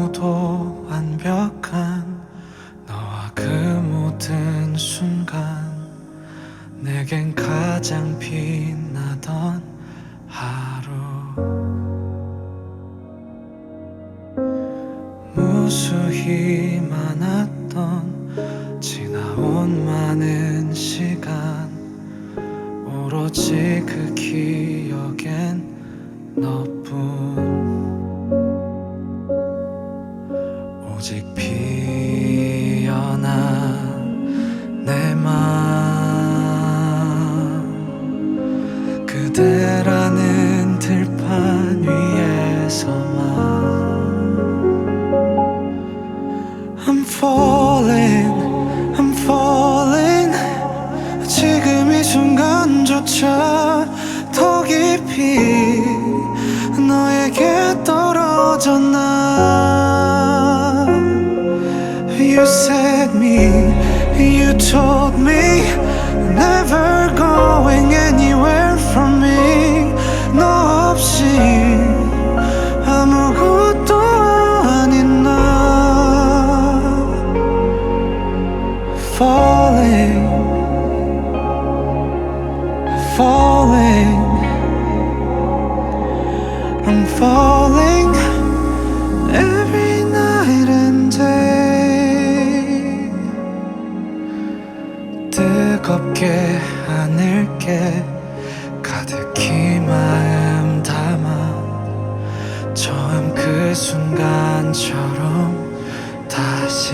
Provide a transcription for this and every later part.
너무도 완벽한 너와 그 모든 순간 내겐 가장 빛나던 하루 무수히 많았던 지나온 많은 시간 오로지 그 기억엔 너뿐 오직 피어난 내 맘 그대라는 들판 위에서만 I'm falling, I'm falling 지금 이 순간조차 더 깊이 너에게 떨어져 나 You said me, you told me Never going anywhere from me 너 없이 아무것도 아닌 나 Falling, falling I'm falling every night and day 뜨겁게 하늘께 가득히 마음 담아 처음 그 순간처럼 다시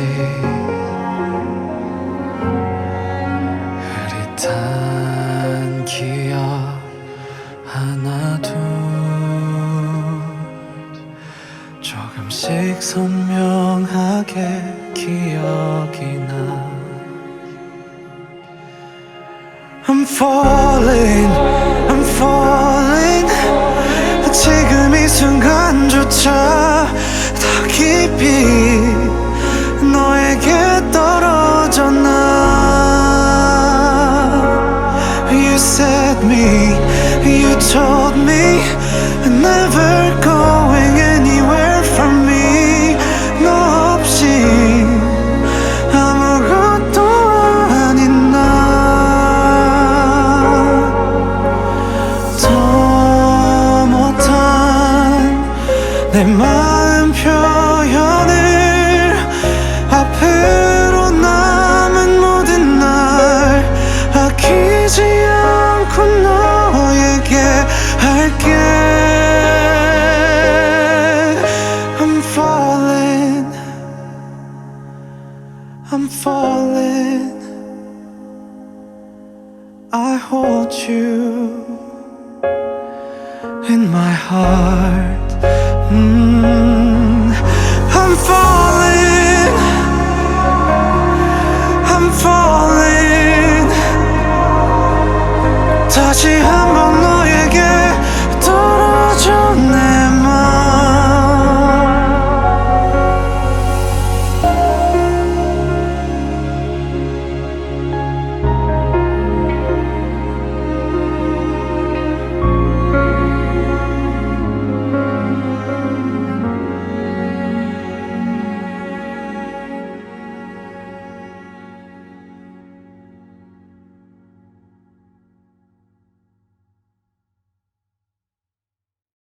흐릿한 기억 하나 둘 조금씩 선명하게 기억이 나 I'm falling, I'm falling 지금 이 순간조차 더 깊이 너에게 떨어져 나 You said me, you told me Never going anywhere from me 너 없이 아무것도 아닌 나 더 못한 내 마음 표현을 앞으로 남은 모든 날 아끼지 않고 너에게 할게 I'm falling I'm falling I hold you in my heart